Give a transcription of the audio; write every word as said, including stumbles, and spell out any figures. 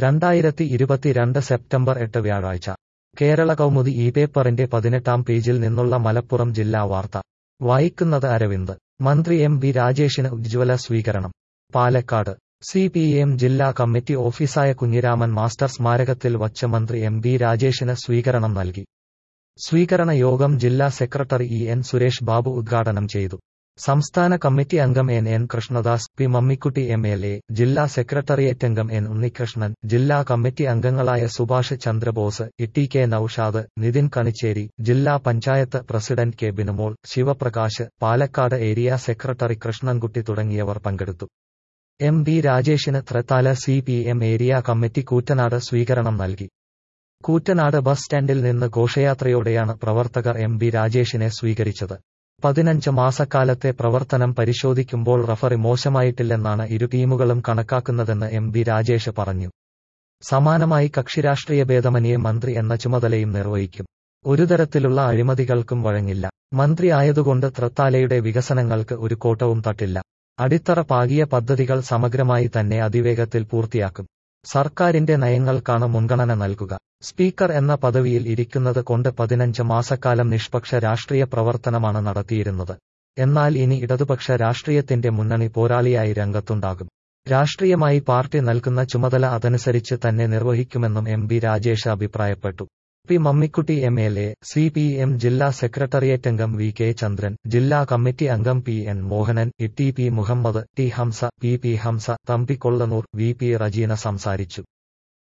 രണ്ടായിരത്തി ഇരുപത്തിരണ്ട് സെപ്റ്റംബർ എട്ട് വ്യാഴാഴ്ച കേരള കൗമുദി ഈ പേപ്പറിന്റെ പതിനെട്ടാം പേജിൽ നിന്നുള്ള മലപ്പുറം ജില്ലാ വാർത്ത വായിക്കുന്നത് അരവിന്ദ്. മന്ത്രി എം ബി രാജേഷിന് ഉജ്ജ്വല സ്വീകരണം. പാലക്കാട് സി പി എം ജില്ലാ കമ്മിറ്റി ഓഫീസായ കുഞ്ഞിരാമൻ മാസ്റ്റർ സ്മാരകത്തിൽ വച്ച് മന്ത്രി എം ബി രാജേഷിന് സ്വീകരണം നൽകി. സ്വീകരണ യോഗം ജില്ലാ secretary E N Suresh Babu ഉദ്ഘാടനം ചെയ്തു. സംസ്ഥാന കമ്മിറ്റി അംഗം N N Krishnadas, P Mammikutty M L A, ജില്ലാ സെക്രട്ടേറിയറ്റ് അംഗം എൻ ഉണ്ണികൃഷ്ണൻ, ജില്ലാ കമ്മിറ്റി അംഗങ്ങളായ സുഭാഷ് ചന്ദ്രബോസ്, ടി കെ നൌഷാദ്, നിതിൻ കണിച്ചേരി, ജില്ലാ panchayat president K Binumol, Sivaprakash, Palakkad area secretary Krishnankutty തുടങ്ങിയവർ പങ്കെടുത്തു. എം ബി രാജേഷിന് Thrithala C P M area committee Koottanad സ്വീകരണം നൽകി. കൂറ്റനാട് ബസ് സ്റ്റാൻഡിൽ നിന്ന് ഘോഷയാത്രയോടെയാണ് പ്രവർത്തകർ എം ബി രാജേഷിനെ സ്വീകരിച്ചത്. പതിനഞ്ച് മാസക്കാലത്തെ പ്രവർത്തനം പരിശോധിക്കുമ്പോൾ റഫറി മോശമായിട്ടില്ലെന്നാണ് ഇരു ടീമുകളും കണക്കാക്കുന്നതെന്ന് എം ബി രാജേഷ് പറഞ്ഞു. സമാനമായി കക്ഷിരാഷ്ട്രീയ ഭേദമന്യേ മന്ത്രി എന്ന ചുമതലയും നിർവഹിക്കും. ഒരു തരത്തിലുള്ള അഴിമതികൾക്കും വഴങ്ങില്ല. മന്ത്രി ആയതുകൊണ്ട് തൃത്താലയുടെ വികസനങ്ങൾക്ക് ഒരു കോട്ടവും തട്ടില്ല. അടിത്തറ പാകിയ പദ്ധതികൾ സമഗ്രമായി തന്നെ അതിവേഗത്തിൽ പൂർത്തിയാക്കും. സർക്കാരിന്റെ നയങ്ങൾക്കാണ് മുൻഗണന നൽകുക. സ്പീക്കർ എന്ന പദവിയിൽ ഇരിക്കുന്നത് കൊണ്ട് പതിനഞ്ച് മാസക്കാലം നിഷ്പക്ഷ രാഷ്ട്രീയ പ്രവർത്തനമാണ് നടത്തിയിരുന്നത്. എന്നാൽ ഇനി ഇടതുപക്ഷ രാഷ്ട്രീയത്തിന്റെ മുന്നണി പോരാളിയായി രംഗത്തുണ്ടാകും. രാഷ്ട്രീയമായി പാർട്ടി നൽകുന്ന ചുമതല അതനുസരിച്ച് തന്നെ നിർവഹിക്കുമെന്നും എം ബി രാജേഷ് അഭിപ്രായപ്പെട്ടു. P Mammikutty M L A, C P M ജില്ലാ സെക്രട്ടേറിയറ്റ് അംഗം വി കെ ചന്ദ്രൻ, ജില്ലാ കമ്മിറ്റി അംഗം P N Mohanan, T P Muhammad, T Hamza, P P Hamza, Thampi Kollanur, V P Rejina സംസാരിച്ചു.